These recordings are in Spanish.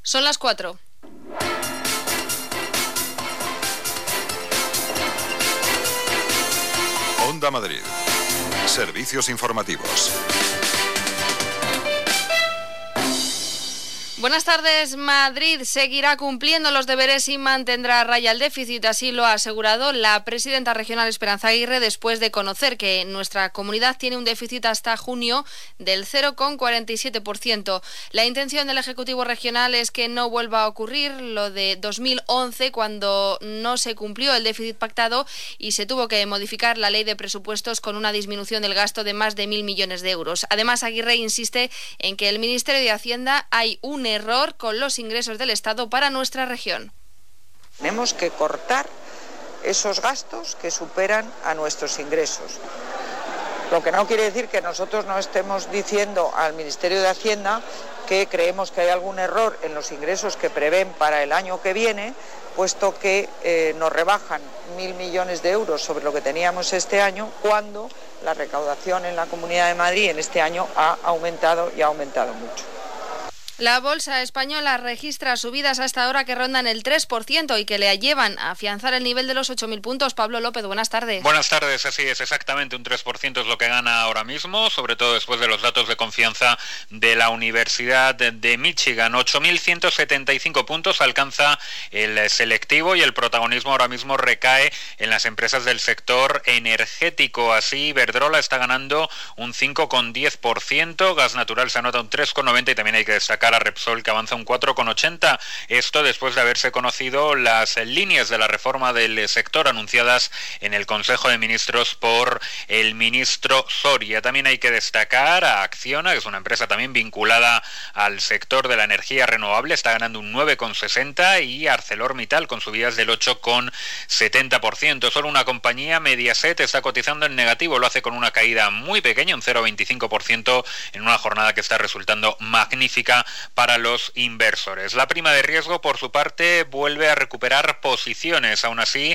Son las 4. Onda Madrid. Servicios informativos. Buenas tardes. Madrid seguirá cumpliendo los deberes y mantendrá a raya el déficit. Así lo ha asegurado la presidenta regional Esperanza Aguirre después de conocer que nuestra comunidad tiene un déficit hasta junio del 0,47%. La intención del Ejecutivo regional es que no vuelva a ocurrir lo de 2011, cuando no se cumplió el déficit pactado y se tuvo que modificar la ley de presupuestos con una disminución del gasto de más de 1.000 millones de euros. Además, Aguirre insiste en que el Ministerio de Hacienda hay un error con los ingresos del Estado para nuestra región. Tenemos que cortar esos gastos que superan a nuestros ingresos. Lo que no quiere decir que nosotros no estemos diciendo al Ministerio de Hacienda que creemos que hay algún error en los ingresos que prevén para el año que viene, puesto que nos rebajan 1.000 millones de euros sobre lo que teníamos este año, cuando la recaudación en la Comunidad de Madrid en este año ha aumentado y ha aumentado mucho. La bolsa española registra subidas hasta ahora que rondan el 3% y que le llevan a afianzar el nivel de los 8.000 puntos. Pablo López, buenas tardes. Buenas tardes, así es, exactamente un 3% es lo que gana ahora mismo, sobre todo después de los datos de confianza de la Universidad de Michigan. 8.175 puntos alcanza el selectivo y el protagonismo ahora mismo recae en las empresas del sector energético. Así, Iberdrola está ganando un 5,10%, Gas Natural se anota un 3,90% y también hay que destacar a Repsol, que avanza un 4,80%. Esto después de haberse conocido las líneas de la reforma del sector anunciadas en el Consejo de Ministros por el ministro Soria. También hay que destacar a Acciona, que es una empresa también vinculada al sector de la energía renovable, está ganando un 9,60%, y ArcelorMittal con subidas del 8,70%. Solo una compañía, Mediaset, está cotizando en negativo, lo hace con una caída muy pequeña, un 0,25%, en una jornada que está resultando magnífica para los inversores. La prima de riesgo, por su parte, vuelve a recuperar posiciones. Aún así,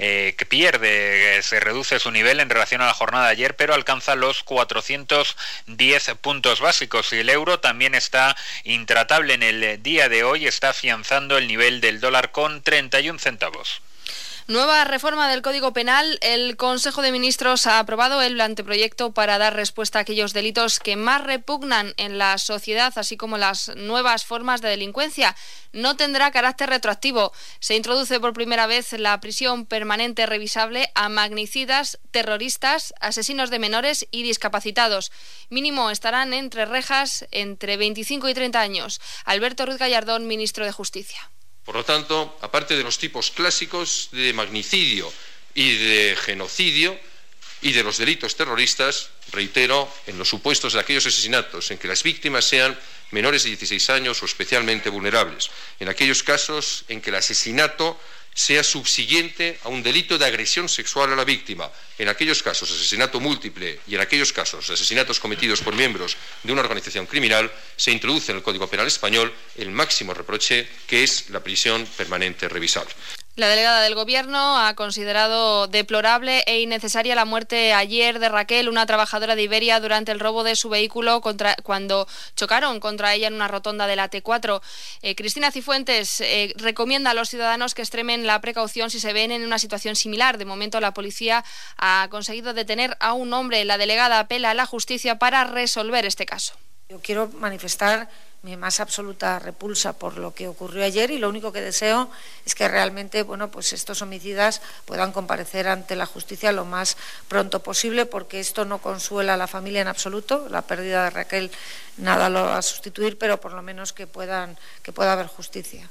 se reduce su nivel en relación a la jornada de ayer, pero alcanza los 410 puntos básicos. Y el euro también está intratable en el día de hoy, está afianzando el nivel del dólar con 31 centavos. Nueva reforma del Código Penal. El Consejo de Ministros ha aprobado el anteproyecto para dar respuesta a aquellos delitos que más repugnan en la sociedad, así como las nuevas formas de delincuencia. No tendrá carácter retroactivo. Se introduce por primera vez la prisión permanente revisable a magnicidas, terroristas, asesinos de menores y discapacitados. Mínimo estarán entre rejas entre 25 y 30 años. Alberto Ruiz Gallardón, ministro de Justicia. Por lo tanto, aparte de los tipos clásicos de magnicidio y de genocidio y de los delitos terroristas, reitero, en los supuestos de aquellos asesinatos en que las víctimas sean menores de 16 años o especialmente vulnerables, en aquellos casos en que el asesinato sea subsiguiente a un delito de agresión sexual a la víctima, en aquellos casos asesinato múltiple y en aquellos casos asesinatos cometidos por miembros de una organización criminal, se introduce en el Código Penal español el máximo reproche, que es la prisión permanente revisable. La delegada del Gobierno ha considerado deplorable e innecesaria la muerte ayer de Raquel, una trabajadora de Iberia, durante el robo de su vehículo cuando chocaron contra ella en una rotonda de la T4. Cristina Cifuentes recomienda a los ciudadanos que extremen la precaución si se ven en una situación similar. De momento, la policía ha conseguido detener a un hombre. La delegada apela a la justicia para resolver este caso. Yo quiero manifestar mi más absoluta repulsa por lo que ocurrió ayer, y lo único que deseo es que realmente estos homicidas puedan comparecer ante la justicia lo más pronto posible, porque esto no consuela a la familia en absoluto. La pérdida de Raquel nada lo va a sustituir, pero por lo menos que pueda haber justicia.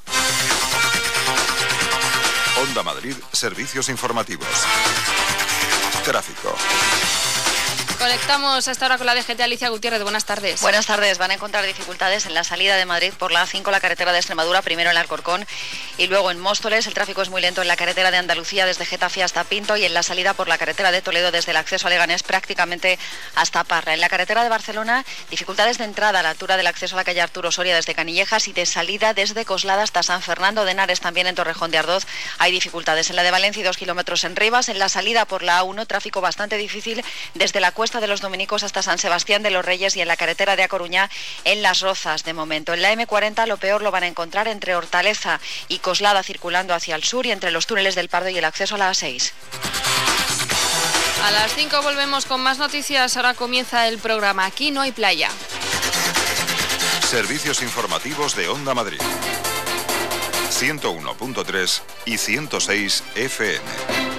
Onda Madrid, servicios informativos. Tráfico. Conectamos hasta ahora con la DGT. Alicia Gutiérrez, buenas tardes. Buenas tardes. Van a encontrar dificultades en la salida de Madrid por la A5, la carretera de Extremadura, primero en Alcorcón y luego en Móstoles. El tráfico es muy lento en la carretera de Andalucía desde Getafe hasta Pinto, y en la salida por la carretera de Toledo desde el acceso a Leganés prácticamente hasta Parra. En la carretera de Barcelona, dificultades de entrada a la altura del acceso a la calle Arturo Soria desde Canillejas, y de salida desde Coslada hasta San Fernando de Henares, también en Torrejón de Ardoz hay dificultades. En la de Valencia, 2 kilómetros en Rivas. En la salida por la A1, tráfico bastante difícil desde la Cuesta Cuesta de los Dominicos hasta San Sebastián de los Reyes y en la carretera de A Coruña en Las Rozas de momento. En la M40 lo peor lo van a encontrar entre Hortaleza y Coslada circulando hacia el sur y entre los túneles del Pardo y el acceso a la A6. A las 5 volvemos con más noticias. Ahora comienza el programa Aquí no hay playa. Servicios informativos de Onda Madrid. 101.3 y 106 FM.